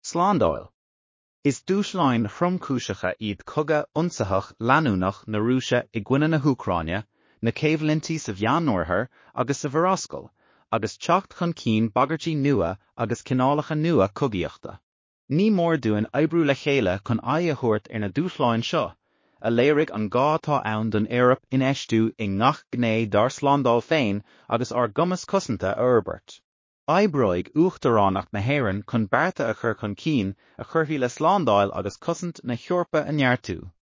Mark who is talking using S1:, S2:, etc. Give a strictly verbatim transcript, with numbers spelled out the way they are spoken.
S1: Slándáil. Is dúsláin thromchúiseacha iad cogadh ionsathach leanúnach na Rúise i gcoinne na Húcráine, na céimhlintí sa bhean-uirthir agus sa bhfearascail, agus teacht chun cinn bagartí nua agus cineálacha nua cogaíochta. Ní mór dúin oibriú le chéile chun aghaidh a thabhairt ar na dúsláin seo, a léirigh an gá atá ann don Éireap in eistú i ngach gné dar slándáil féin agus ár gcumas cosanta a fhorbairt. Oibreoidh uachtaránach na hÉireann chun bearta a chur chun cinn a chuirfí le slándáil agus cosant na Heorpa a neartú.